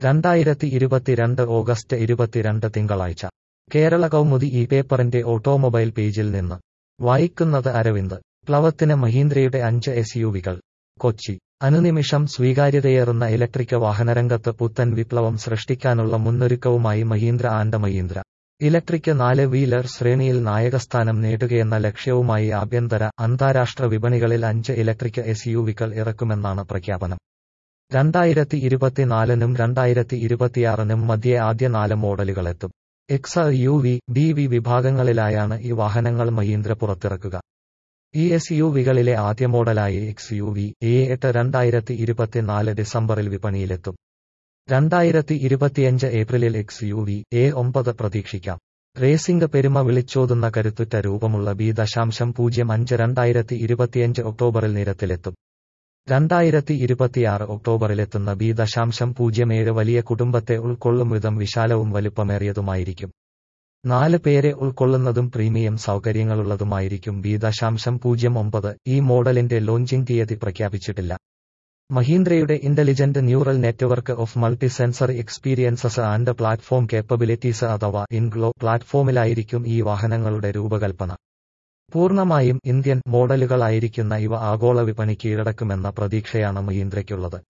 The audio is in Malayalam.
2022 ഓഗസ്റ്റ് 22 തിങ്കളാഴ്ച കേരള കൗമുദി ഈ പേപ്പറിന്റെ ഓട്ടോമൊബൈൽ പേജിൽ നിന്ന് വായിക്കുന്നത് അരവിന്ദ്. പ്ലവത്തിന് മഹീന്ദ്രയുടെ 5 SUV-കൾ. കൊച്ചി. അനുനിമിഷം സ്വീകാര്യതയേറുന്ന ഇലക്ട്രിക് വാഹനരംഗത്ത് പുത്തൻ വിപ്ലവം സൃഷ്ടിക്കാനുള്ള മുന്നൊരുക്കവുമായി Mahindra and Mahindra. Electric 4 wheeler ശ്രേണിയിൽ നായകസ്ഥാനം നേടുകയെന്ന ലക്ഷ്യവുമായി ആഭ്യന്തര, അന്താരാഷ്ട്ര വിപണികളിൽ 5 ഇലക്ട്രിക് SUV-കൾ ഇറക്കുമെന്നാണ് പ്രഖ്യാപനം. 2024-നും 2026-നും മധ്യേ ആദ്യ 4 മോഡലുകളെത്തും. XUV, BV വിഭാഗങ്ങളിലായാണ് ഈ വാഹനങ്ങൾ മഹീന്ദ്ര പുറത്തിറക്കുക. ഈ SUV-കളിലെ ആദ്യ മോഡലായി XUV A8 2024 ഡിസംബറിൽ വിപണിയിലെത്തും. 2025 ഏപ്രിലിൽ XUV A9 പ്രതീക്ഷിക്കാം. റേസിംഗ് പെരുമ വിളിച്ചോതുന്ന കരുത്തുറ്റ രൂപമുള്ള B.05 2025 ഒക്ടോബറിൽ നിരത്തിലെത്തും. 2026 ഒക്ടോബറിലെത്തുന്ന B.07 വലിയ കുടുംബത്തെ ഉൾക്കൊള്ളും വിധം വിശാലവും വലുപ്പമേറിയതുമായിരിക്കും. 4 പേരെ ഉൾക്കൊള്ളുന്നതും പ്രീമിയം സൗകര്യങ്ങളുള്ളതുമായിരിക്കും B.09. ഈ മോഡലിന്റെ ലോഞ്ചിംഗ് തീയതി പ്രഖ്യാപിച്ചിട്ടില്ല. മഹീന്ദ്രയുടെ intelligent neural network of multi sensory experiences and platform capabilities അഥവാ ഇൻഗ്ലോ പ്ലാറ്റ്ഫോമിലായിരിക്കും ഈ വാഹനങ്ങളുടെ രൂപകൽപ്പന. പൂർണ്ണമായും ഇന്ത്യൻ മോഡലുകളായിരിക്കുന്ന ഇവ ആഗോള വിപണി കീഴടക്കുമെന്ന പ്രതീക്ഷയാണ് മഹീന്ദ്രയ്ക്കുള്ളത്.